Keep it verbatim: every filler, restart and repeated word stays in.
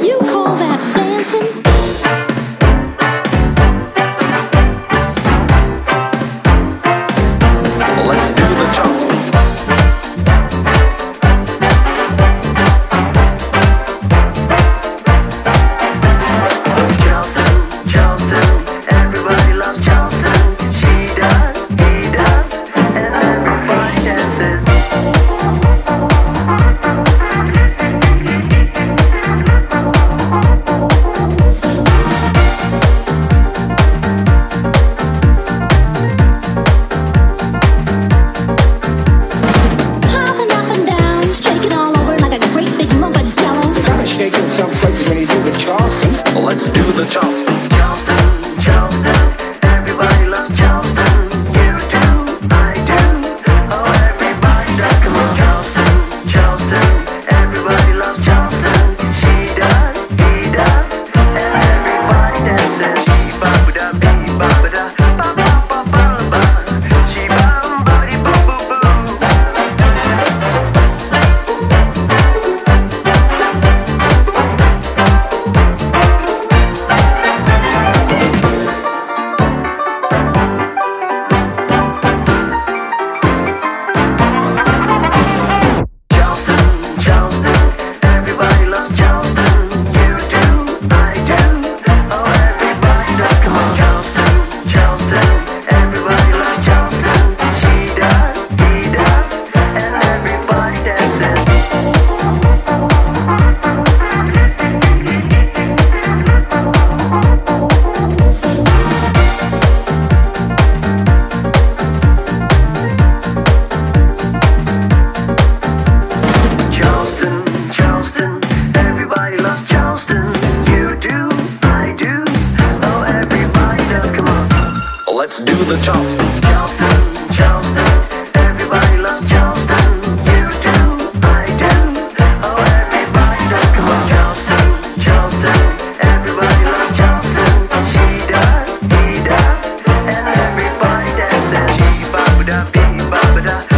You call that dancing? Let's do the Charleston. Charleston, Charleston, everybody loves Charleston. She does, he does, and everybody dances. Hopping up and down, shaking all over like a great big lump of jello. Gotta shake in some places when you do the Charleston. Let's do the Charleston. Charleston, Charleston, everybody loves Charleston. You do, I do, oh everybody does. Come on, Charleston, Charleston, everybody loves Charleston. She does, he does, and everybody dances. She ba ba da, bee ba ba da, ba ba ba ba ba. She ba ba dee boo boo boo. Charleston, Charleston, everybody loves Charleston. You do, I do, oh everybody does. Come on, Charleston, Charleston, everybody loves Charleston. She does, he does, and everybody dances. Charleston, Charleston, everybody loves Charleston. You do, I do, oh everybody does. Come on, let's do the Charleston. Charleston, Charleston, everybody loves Charleston. You do, I do, oh everybody does. Come on, Charleston, Charleston, everybody loves Charleston. She does, he does, and everybody dances. She ba ba da, bee ba ba da.